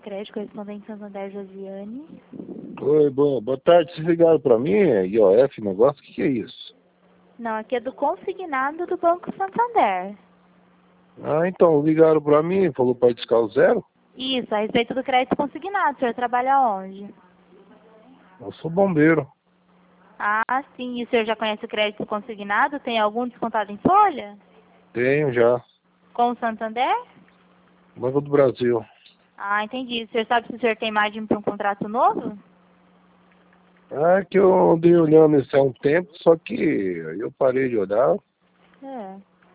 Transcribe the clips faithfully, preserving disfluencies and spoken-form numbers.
crédito, correspondente Santander Josiane. Oi, boa, boa tarde. Vocês ligaram pra mim? É I O F negócio? O que, que é isso? Não, aqui é do consignado do Banco Santander. Ah, então, ligaram pra mim, falou pra discar o zero? Isso, a respeito do crédito consignado. O senhor trabalha onde? Eu sou bombeiro. Ah, sim. E o senhor já conhece o crédito consignado? Tem algum descontado em folha? Tenho já. Com o Santander? Banco do Brasil. Ah, entendi. O senhor sabe se o senhor tem margem para um contrato novo? Ah, é que eu andei olhando isso há um tempo, só que eu parei de olhar. É.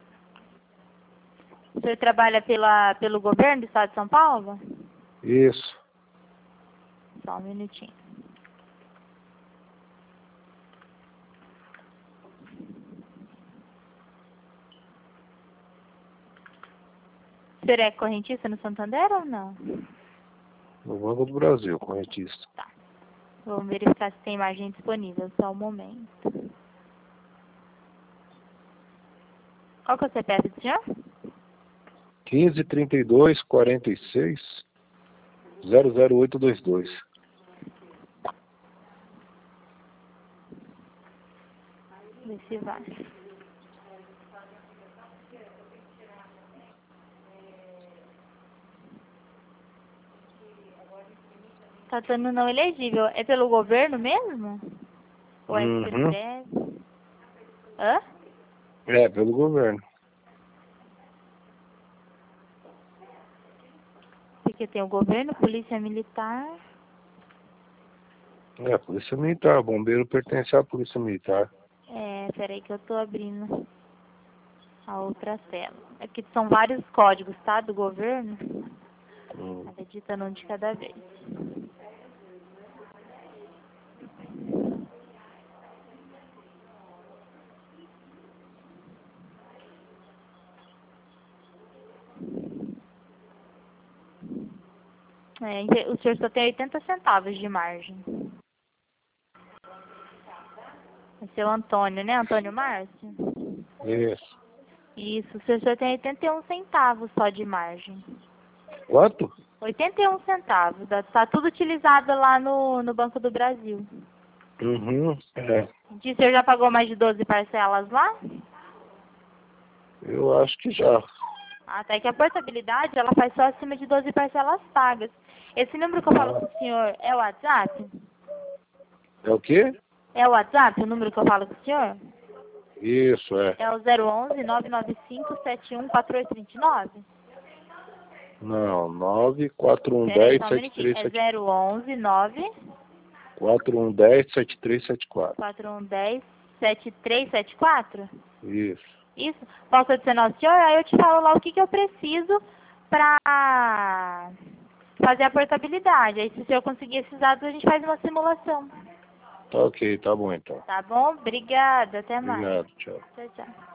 O senhor trabalha pela, pelo governo do estado de São Paulo? Isso. Só um minutinho. O senhor é correntista no Santander ou não? No Banco do Brasil, correntista. Tá. Vamos verificar se tem margem disponível. Só um momento. Qual que é o C P F do senhor? quinze, trinta e dois, quarenta e seis, zero zero oito dois dois. Vê se vai. Tá dando não elegível. É pelo governo mesmo? Ou é Uhum. pelo débito? Hã? É, pelo governo. Porque tem o governo, polícia militar. É, Polícia Militar. Bombeiro pertence à Polícia Militar. É, peraí que eu tô abrindo a outra tela. É que são vários códigos, tá? Do governo. Hum. Ela editando um de cada vez. É, o senhor só tem oitenta centavos de margem. É seu Antônio, né? Antônio Márcio? Isso. Isso, o senhor só tem oitenta e um centavos só de margem. Quanto? oitenta e um centavos. Tá tudo utilizado lá no, no Banco do Brasil. Uhum. É. O senhor já pagou mais de doze parcelas lá? Eu acho que já. Até que a portabilidade, ela faz só acima de doze parcelas pagas. Esse número que eu falo Ah. com o senhor é o WhatsApp? É o quê? É o WhatsApp, o número que eu falo com o senhor? Isso, é. É o zero onze, nove nove cinco, sete um quatro oito dois nove? Não, nove quatro um Peraí, dez só um sete minutinho. três É sete zero onze, nove quatro um dez sete três sete quatro. quatro um um sete três sete quatro? Isso. Isso? Posso adicionar o senhor? Aí eu te falo lá o que, que eu preciso pra fazer a portabilidade. Aí se o senhor conseguir esses dados, a gente faz uma simulação. Tá ok, tá bom então. Tá bom? Obrigada. Até mais. Obrigado, tchau. Tchau, tchau.